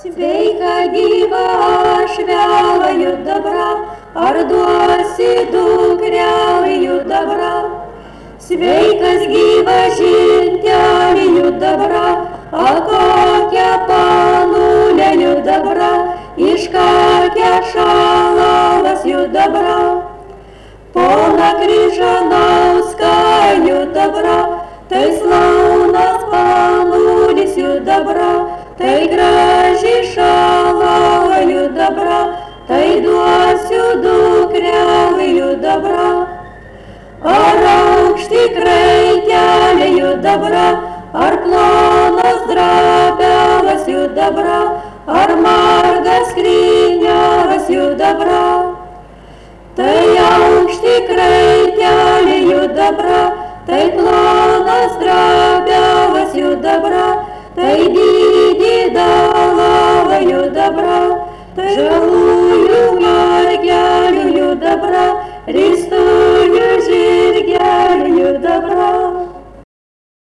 Sveika gyva aš vėlaju dabra, ar duosi dukreliju dabra? Sveikas gyvas žinteliju dabra, a kokia panulėju dabra, iškakia šalavas jų dabra. Pona Kryžanauskajų dabra, tai slaunas panulis jų dabra, tai graži šalavajų dabra, tai duosiu dukreliju dabra. Ar aukšti kraitelėjų dabra, ar plonas drabelas jų dabra, ar margas skryniavas jų dabra. Tai aukšti kraitelėjų dabra, tai plonas drabelas jų dabra, tai didį dalavajų dabra, tai žalų